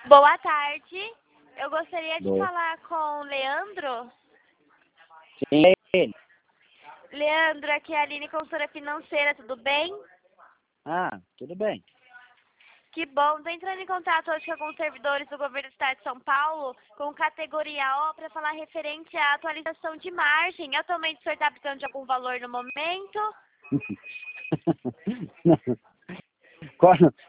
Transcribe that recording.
Boa tarde. Eu gostaria de Boa. falar com o Leandro. Sim, é ele. Leandro, aqui é a Aline, consultora financeira, tudo bem? Ah, tudo bem. Que bom. Estou entrando em contato hoje com alguns servidores do governo do estado de São Paulo, com categoria O, para falar referente à atualização de margem. Atualmente o senhor está precisando de algum valor no momento? Qual,